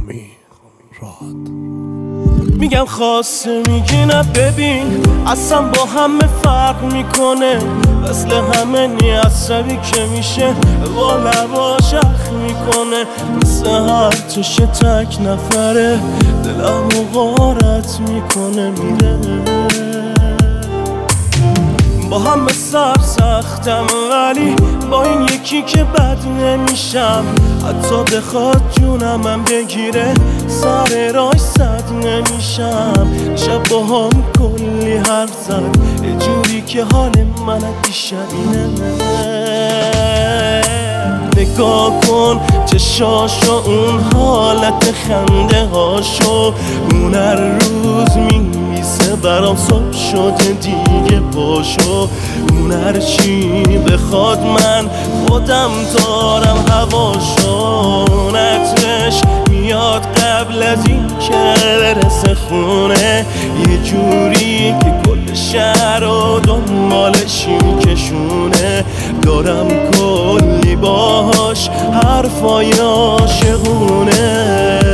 راد میگم خواسته میگی نه ببین اصلا با همه فرق میکنه مثل همه عصبی که میشه با لباش اخ میکنه مثل هرچش تک نفره دلمو غارت میکنه میره با همه سر سختم ولی با این یکی که بد نمیشم حتی بخواد جونمم بگیره سر راش صد نمیشم شب با هم کلی حرف زد یه جوری که حال من دیشبینه نگاه کن چشاشو اون حالت خنده هاشو اون هر روز میمیسه برام صبح شده دیگه باشو اون هر چی بخواد من خودم دارم هواشو نترش میاد قبل از این که برسه خونه یه جوری که کل شهر رو دنبالش میکشونه دارم کلی باهاش حرفای عاشقونه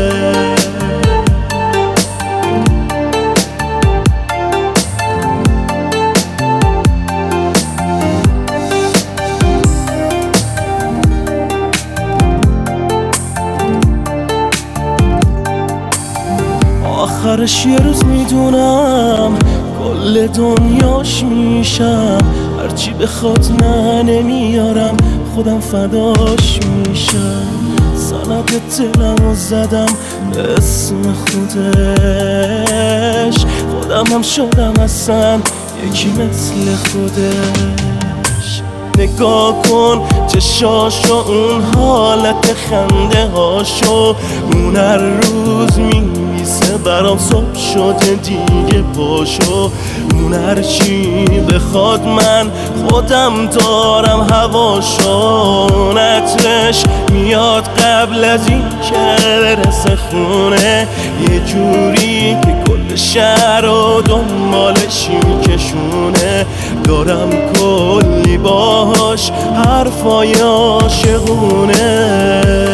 آخرش یه روز میدونم کل دنیاش میشم هرچی بخواد نه نمیارم خودم فداش میشم سند دلمو زدم به اسم خودش خودم هم شدم اصلا یکی مثل خودش نگاه کن چشاشو اون حالت خنده هاشو اون هر روز میمیسه برام صبح شده دیگه باشو اون هر چی بخواد من خودم دارم هواشو نترش میاد قبل از این که برسه خونه یه جوری که کل شهر رو دنبالش میکشونه دارم کلی باهاش حرفای عاشقونه